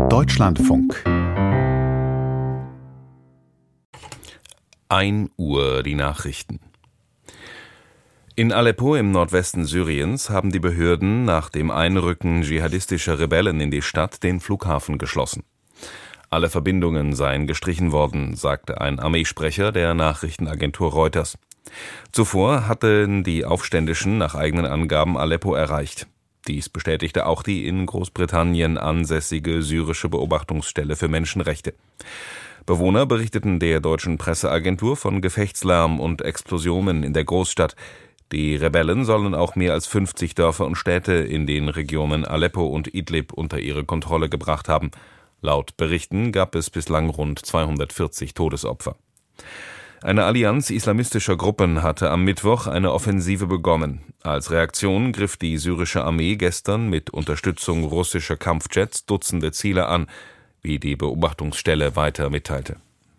Deutschlandfunk. 1 Uhr die Nachrichten. In Aleppo im Nordwesten Syriens haben die Behörden nach dem Einrücken dschihadistischer Rebellen in die Stadt den Flughafen geschlossen. Alle Verbindungen seien gestrichen worden, sagte ein Armeesprecher der Nachrichtenagentur Reuters. Zuvor hatten die Aufständischen nach eigenen Angaben Aleppo erreicht. Dies bestätigte auch die in Großbritannien ansässige syrische Beobachtungsstelle für Menschenrechte. Bewohner berichteten der deutschen Presseagentur von Gefechtslärm und Explosionen in der Großstadt. Die Rebellen sollen auch mehr als 50 Dörfer und Städte in den Regionen Aleppo und Idlib unter ihre Kontrolle gebracht haben. Laut Berichten gab es bislang rund 240 Todesopfer. Eine Allianz islamistischer Gruppen hatte am Mittwoch eine Offensive begonnen. Als Reaktion griff die syrische Armee gestern mit Unterstützung russischer Kampfjets Dutzende Ziele an, wie die Beobachtungsstelle weiter mitteilte.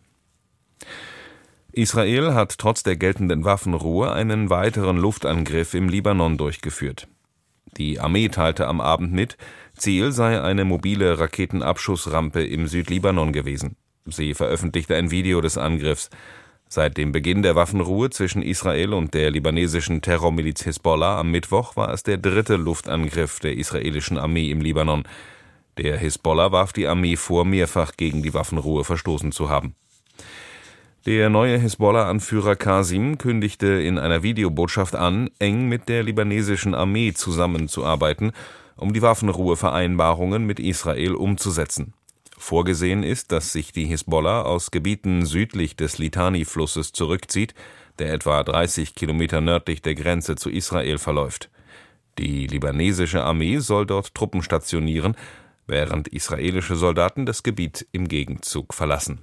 Israel hat trotz der geltenden Waffenruhe einen weiteren Luftangriff im Libanon durchgeführt. Die Armee teilte am Abend mit, Ziel sei eine mobile Raketenabschussrampe im Südlibanon gewesen. Sie veröffentlichte ein Video des Angriffs. Seit dem Beginn der Waffenruhe zwischen Israel und der libanesischen Terrormiliz Hisbollah am Mittwoch war es der 3. Luftangriff der israelischen Armee im Libanon. Der Hisbollah warf die Armee vor, mehrfach gegen die Waffenruhe verstoßen zu haben. Der neue Hisbollah-Anführer Qasim kündigte in einer Videobotschaft an, eng mit der libanesischen Armee zusammenzuarbeiten, um die Waffenruhevereinbarungen mit Israel umzusetzen. Vorgesehen ist, dass sich die Hisbollah aus Gebieten südlich des Litani-Flusses zurückzieht, der etwa 30 Kilometer nördlich der Grenze zu Israel verläuft. Die libanesische Armee soll dort Truppen stationieren, während israelische Soldaten das Gebiet im Gegenzug verlassen.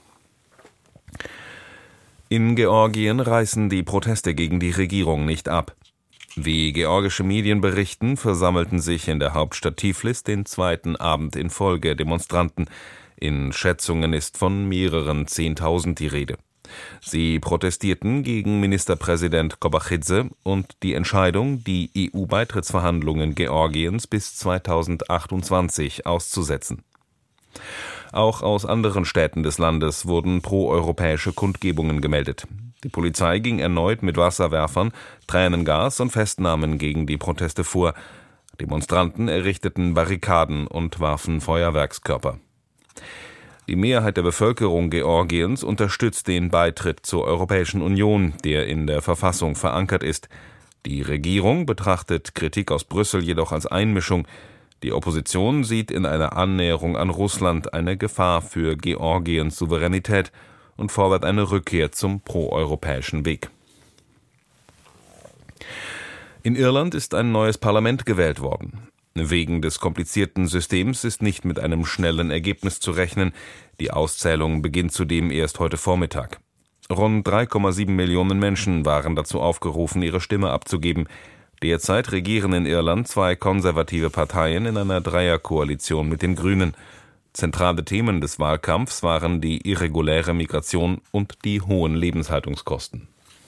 In Georgien reißen die Proteste gegen die Regierung nicht ab. Wie georgische Medien berichten, versammelten sich in der Hauptstadt Tiflis den 2. Abend in Folge Demonstranten. In Schätzungen ist von mehreren 10.000 die Rede. Sie protestierten gegen Ministerpräsident Kobachidze und die Entscheidung, die EU-Beitrittsverhandlungen Georgiens bis 2028 auszusetzen. Auch aus anderen Städten des Landes wurden proeuropäische Kundgebungen gemeldet. Die Polizei ging erneut mit Wasserwerfern, Tränengas und Festnahmen gegen die Proteste vor. Demonstranten errichteten Barrikaden und warfen Feuerwerkskörper. Die Mehrheit der Bevölkerung Georgiens unterstützt den Beitritt zur Europäischen Union, der in der Verfassung verankert ist. Die Regierung betrachtet Kritik aus Brüssel jedoch als Einmischung. Die Opposition sieht in einer Annäherung an Russland eine Gefahr für Georgiens Souveränität und fordert eine Rückkehr zum proeuropäischen Weg. In Irland ist ein neues Parlament gewählt worden. Wegen des komplizierten Systems ist nicht mit einem schnellen Ergebnis zu rechnen. Die Auszählung beginnt zudem erst heute Vormittag. Rund 3,7 Millionen Menschen waren dazu aufgerufen, ihre Stimme abzugeben. Derzeit regieren in Irland 2 konservative Parteien in einer Dreierkoalition mit den Grünen. Zentrale Themen des Wahlkampfs waren die irreguläre Migration und die hohen Lebenshaltungskosten.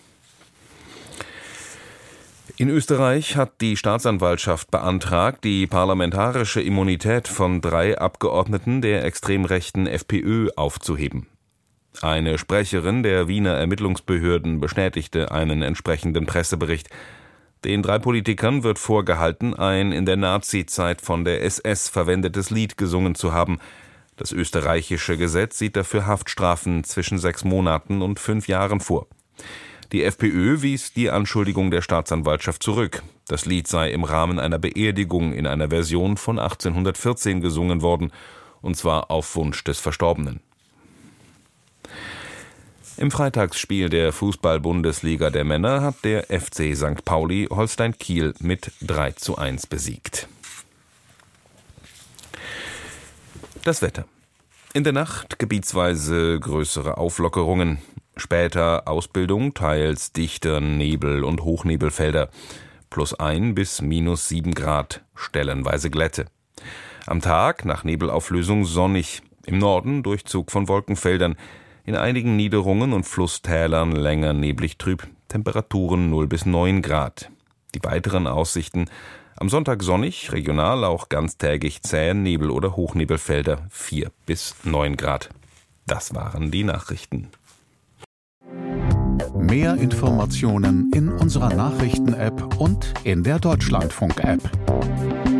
In Österreich hat die Staatsanwaltschaft beantragt, die parlamentarische Immunität von 3 Abgeordneten der extrem rechten FPÖ aufzuheben. Eine Sprecherin der Wiener Ermittlungsbehörden bestätigte einen entsprechenden Pressebericht. Den 3 Politikern wird vorgehalten, ein in der Nazi-Zeit von der SS verwendetes Lied gesungen zu haben. Das österreichische Gesetz sieht dafür Haftstrafen zwischen 6 Monaten und 5 Jahren vor. Die FPÖ wies die Anschuldigung der Staatsanwaltschaft zurück. Das Lied sei im Rahmen einer Beerdigung in einer Version von 1814 gesungen worden, und zwar auf Wunsch des Verstorbenen. Im Freitagsspiel der Fußball-Bundesliga der Männer hat der FC St. Pauli Holstein Kiel mit 3:1 besiegt. Das Wetter. In der Nacht gebietsweise größere Auflockerungen. Später Ausbildung, teils dichter Nebel und Hochnebelfelder. +1 bis -7 Grad, stellenweise Glätte. Am Tag nach Nebelauflösung sonnig. Im Norden Durchzug von Wolkenfeldern. In einigen Niederungen und Flusstälern länger neblig trüb. Temperaturen 0 bis 9 Grad. Die weiteren Aussichten: Am Sonntag sonnig, regional auch ganztägig zähe Nebel- oder Hochnebelfelder, 4 bis 9 Grad. Das waren die Nachrichten. Mehr Informationen in unserer Nachrichten-App und in der Deutschlandfunk-App.